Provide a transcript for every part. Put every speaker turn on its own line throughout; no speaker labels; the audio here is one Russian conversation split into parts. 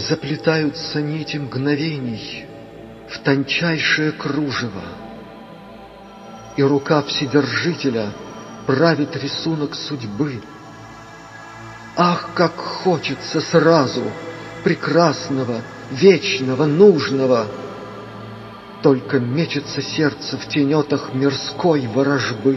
заплетаются нити мгновений в тончайшее кружево, и рука Вседержителя правит рисунок судьбы. Ах, как хочется сразу прекрасного, вечного, нужного! Только мечется сердце в тенетах мирской ворожбы.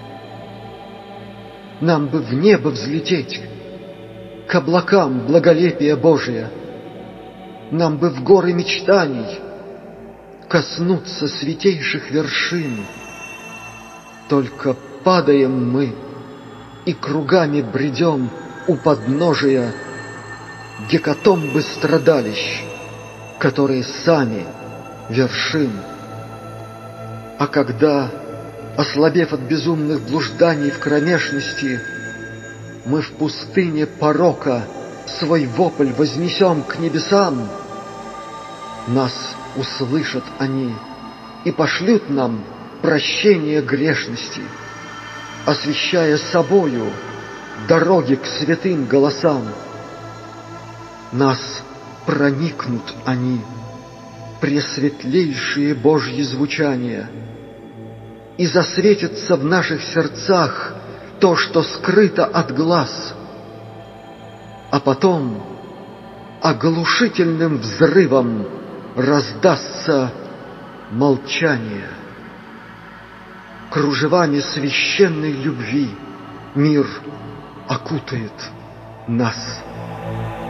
Нам бы в небо взлететь, к облакам благолепия Божия. Нам бы в горы мечтаний коснуться святейших вершин. Только падаем мы и кругами бредем у подножия гекатомбы страдалищ, которые сами вершин. А когда, ослабев от безумных блужданий в кромешности, мы в пустыне порока свой вопль вознесем к небесам, нас услышат они и пошлют нам прощение грешности, освещая собою дороги к святым голосам. Нас проникнут они, пресветлейшие Божьи звучания, и засветится в наших сердцах то, что скрыто от глаз, а потом оглушительным взрывом раздастся молчание. Кружевами священной любви мир окутает нас.